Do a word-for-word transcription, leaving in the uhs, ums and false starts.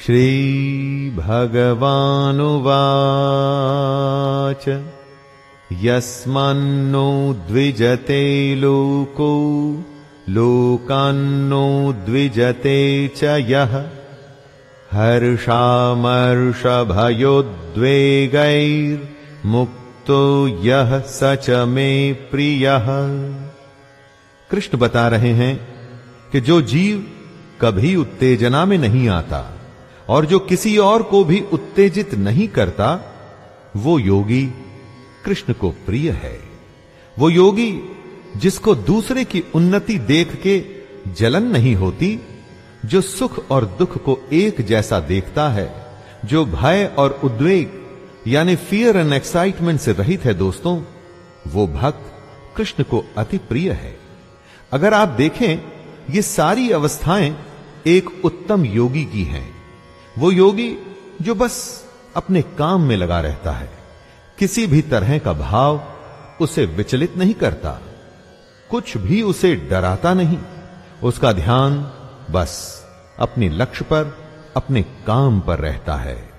श्री भगवानुवाच यस्मान्नो द्विजते लोको लोकान्नो द्विजते च यः हर्षामर्षभयोद्वेगैर्मुक्तो यः स च मे प्रियः। कृष्ण बता रहे हैं कि जो जीव कभी उत्तेजना में नहीं आता और जो किसी और को भी उत्तेजित नहीं करता, वो योगी कृष्ण को प्रिय है। वो योगी जिसको दूसरे की उन्नति देख के जलन नहीं होती, जो सुख और दुख को एक जैसा देखता है, जो भय और उद्वेग यानी फियर एंड एक्साइटमेंट से रहित है दोस्तों, वो भक्त कृष्ण को अति प्रिय है। अगर आप देखें, ये सारी अवस्थाएं एक उत्तम योगी की हैं। वो योगी जो बस अपने काम में लगा रहता है, किसी भी तरह का भाव उसे विचलित नहीं करता, कुछ भी उसे डराता नहीं। उसका ध्यान बस अपने लक्ष्य पर, अपने काम पर रहता है।